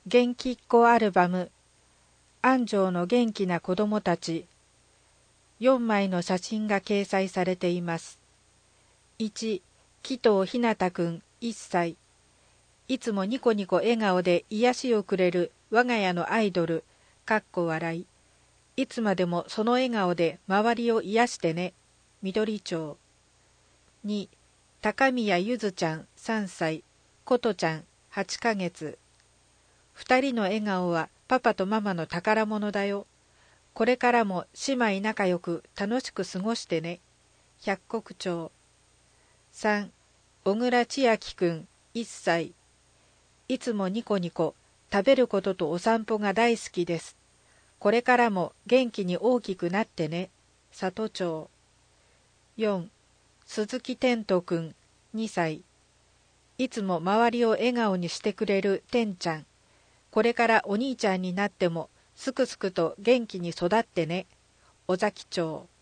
元気っ子アルバム、安城の元気な子供たち。4枚の写真が掲載されています。1、紀藤ひなたくん1歳。いつもニコニコ笑顔で癒しをくれる我が家のアイドル、かっこ笑い。いつまでもその笑顔で周りを癒してね。緑町。2、高宮ゆずちゃん3歳、ことちゃん8ヶ月。2人の笑顔はパパとママの宝物だよ。これからも姉妹仲良く楽しく過ごしてね。百石町。3、小倉千秋くん1歳。いつもニコニコ、食べることとお散歩が大好きです。これからも元気に大きくなってね。里町。4、鈴木天斗くん2歳。いつも周りを笑顔にしてくれる天ちゃん。これからお兄ちゃんになってもすくすくと元気に育ってね。尾崎町。